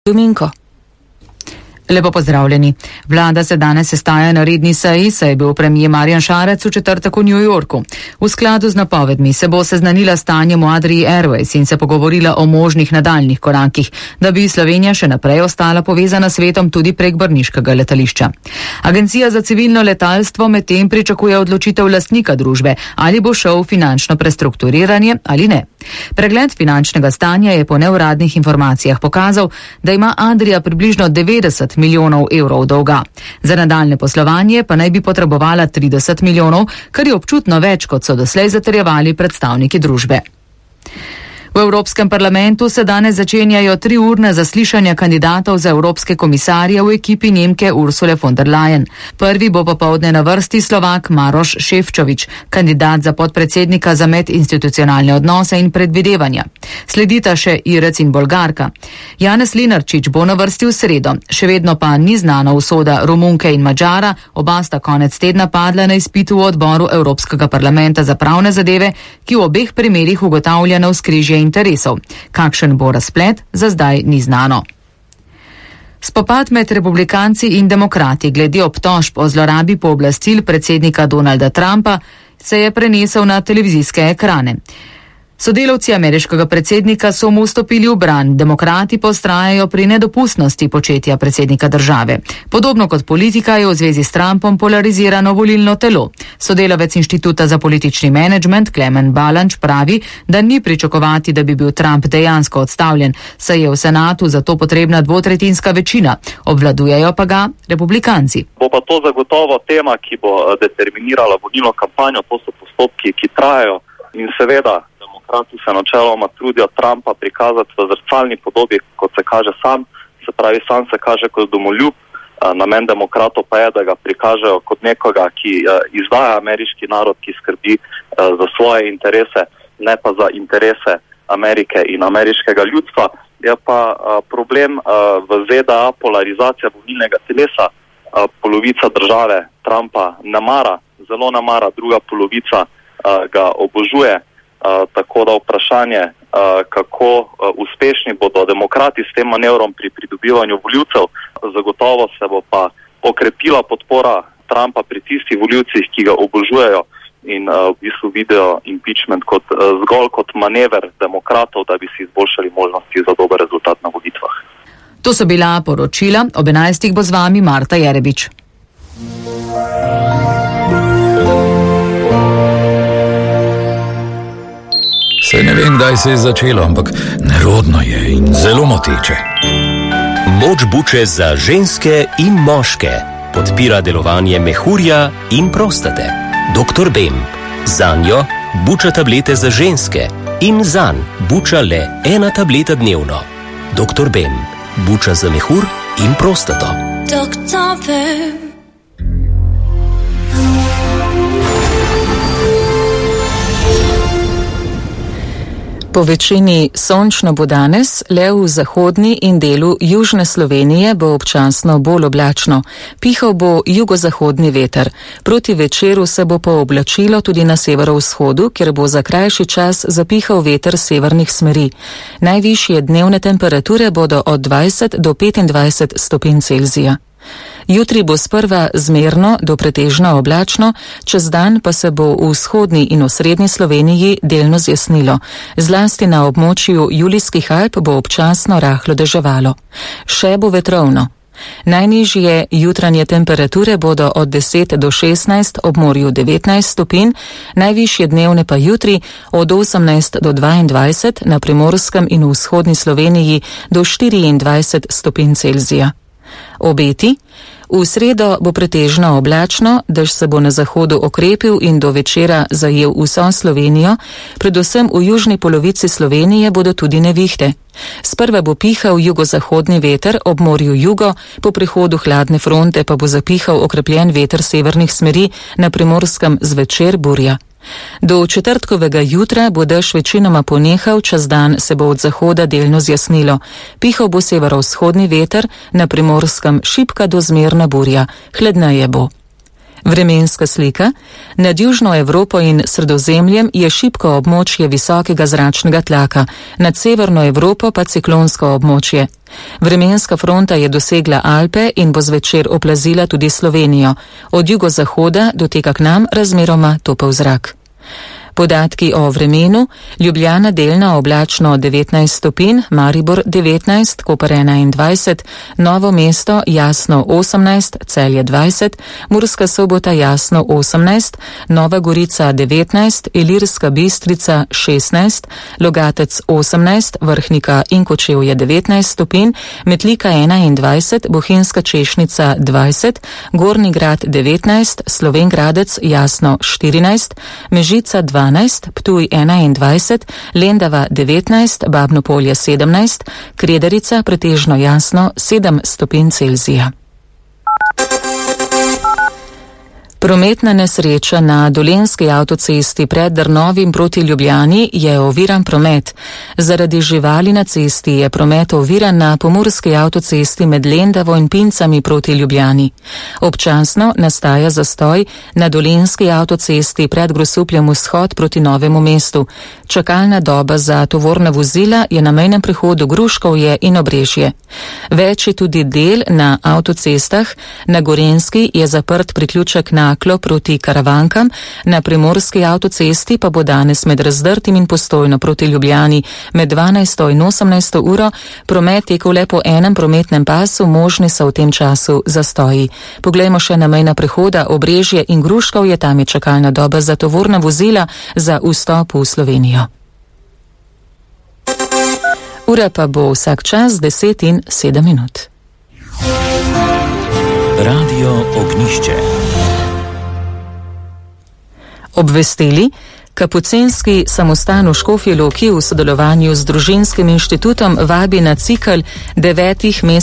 Dominko. Lepo pozdravljeni. Vlada se danes sestaja na redni seji, saj je bil premier Marjan Šarec v četrtek v New Yorku. V skladu z napovedmi se bo seznanila stanjem v Adrii Airways in se pogovorila o možnih nadaljnih korakih, da bi Slovenija še naprej ostala povezana s svetom tudi prek brniškega letališča. Agencija za civilno letalstvo medtem pričakuje odločitev lastnika družbe, ali bo šel v finančno prestrukturiranje ali ne. Pregled finančnega stanja je po neuradnih informacijah pokazal, da ima Adria približno 90 milijonov evrov dolga. Za nadaljne poslovanje pa naj bi potrebovala 30 milijonov, kar je občutno več, kot so doslej zatrjevali predstavniki družbe. V Evropskem parlamentu se danes začenjajo 3-urne zaslišanja kandidatov za evropske komisarje v ekipi Nemke Ursule von der Leyen. Prvi bo popoldne na vrsti Slovak Maroš Šefčovič, kandidat za podpredsednika za medinstitucionalne odnose in predvidevanja. Sledita še Irec in Bolgarka. Janez Lenarčič bo na vrsti v sredo. Še vedno pa ni znana usoda Romunke in Madžara, oba sta konec tedna padla na izpitu v odboru Evropskega parlamenta za pravne zadeve, ki v obeh primerih ugotavlja navzkrižje interesov. Kakšen bo razplet, za zdaj ni znano. Spopad med republikanci in demokrati glede obtožb o zlorabi pooblastil predsednika Donalda Trumpa se je prenesel na televizijske ekrane. Sodelavci ameriškega predsednika so mu vstopili v bran, demokrati pa vztrajajo pri nedopustnosti početja predsednika države. Podobno kot politika je v zvezi s Trumpom polarizirano volilno telo. Sodelavec Inštituta za politični menedžment Klemen Balanč pravi, da ni pričakovati, da bi bil Trump dejansko odstavljen, saj je v senatu za to potrebna dvotretjinska večina. Obvladujejo pa ga republikanci. Bo pa to zagotovo tema, ki bo determinirala volilno kampanjo, to so postopki, ki trajajo in seveda demokrati se načeloma trudijo Trumpa prikazati v zrcalni podobi, kot se kaže sam, se pravi sam se kaže kot domoljub, namen demokratov pa je, da ga prikažejo kot nekoga, ki izdaja ameriški narod, ki skrbi za svoje interese, ne pa za interese Amerike in ameriškega ljudstva. Je pa problem v ZDA polarizacija volilnega telesa, polovica države Trumpa ne mara, zelo ne mara, druga polovica ga obožuje. Tako da vprašanje, kako uspešni bodo demokrati s tem manevrom pri pridobivanju volivcev, zagotovo se bo pa okrepila podpora Trumpa pri tistih volivcih, ki ga obožujejo in v bistvu vidijo impeachment zgolj kot manever demokratov, da bi si izboljšali možnosti za dober rezultat na volitvah. To so bila poročila, ob 11. bo z vami Marta Jerebič. Saj ne vem, kdaj se je začelo, ampak nerodno je in zelo moteče. Moč buče za ženske in moške podpira delovanje mehurja in prostate. Dr. Bem. Zanjo buča tablete za ženske in zanj buča le 1 tableta dnevno. Dr. Bem. Buča za mehur in prostato. Dr. Bem. Po večini sončno bo danes, le v zahodni in delu južne Slovenije bo občasno bolj oblačno. Pihal bo jugozahodni veter. Proti večeru se bo pooblačilo tudi na severovzhodu, kjer bo za krajši čas zapihal veter severnih smeri. Najvišje dnevne temperature bodo od 20 do 25 stopinj Celzija. Jutri bo sprva zmerno do pretežno oblačno, čez dan pa se bo v vzhodni in osrednji Sloveniji delno zjasnilo. Zlasti na območju Julijskih Alp bo občasno rahlo deževalo. Še bo vetrovno. Najnižje jutranje temperature bodo od 10 do 16, ob morju 19 stopinj, najvišje dnevne pa jutri od 18 do 22, na Primorskem in v vzhodni Sloveniji do 24 stopinj Celzija. Obeti. V sredo bo pretežno oblačno, dež se bo na zahodu okrepil in do večera zajel vso Slovenijo, predvsem v južni polovici Slovenije bodo tudi nevihte. Sprva bo pihal jugozahodni veter ob morju jugo, po prihodu hladne fronte pa bo zapihal okrepljen veter severnih smeri, na Primorskem zvečer burja. Do četrtkovega jutra bo dež večinoma ponehal, čez dan se bo od zahoda delno zjasnilo. Pihal bo severovzhodni veter, na Primorskem šibka do zmerna burja, hladneje bo. Vremenska slika. Nad Južno Evropo in Sredozemljem je šibko območje visokega zračnega tlaka, nad Severno Evropo pa ciklonsko območje. Vremenska fronta je dosegla Alpe in bo zvečer oplazila tudi Slovenijo. Od jugozahoda doteka k nam razmeroma topel zrak. Podatki o vremenu. Ljubljana delno oblačno 19 stopinj, Maribor 19, Koper 21, Novo mesto jasno 18, Celje 20, Murska Sobota jasno 18, Nova Gorica 19, Ilirska Bistrica 16, Logatec 18, Vrhnika in Kočevje 19 stopinj, Metlika 21, Bohinjska Češnica 20, Gornji Grad 19, Slovenj Gradec jasno 14, Mežica 12, Ptuj 21, Lendava 19, Babno Polje 17, Kredarica pretežno jasno 7 stopinj Celzija. Prometna nesreča na Dolenjski avtocesti pred Drnovim proti Ljubljani je oviran promet. Zaradi živali na cesti je promet oviran na Pomurski avtocesti med Lendavo in Pincami proti Ljubljani. Občasno nastaja zastoj na Dolenjski avtocesti pred Grosupljem vzhod proti Novemu mestu. Čakalna doba za tovorna vozila je na mejnem prehodu Gruškovje in Obrežje. Več je tudi del na avtocestah. Na Gorenjski je zaprt priključek na Naklo proti Karavankam, na Primorski avtocesti pa bo danes med Razdrtim in Postojno proti Ljubljani med 12. in 18. uro promet tekel le po enem prometnem pasu, možni so v tem času zastoji. Poglejmo še na mejna prehoda Obrežje in Gruškovje, tam je čakalna doba za tovorna vozila za vstop v Slovenijo. Ura pa bo vsak čas 10 in 7 minut. Radio Ognjišče. Obvestili. Kapucinski samostan v Škofji Loki v sodelovanju z Družinskim inštitutom vabi na cikel 9 mesecev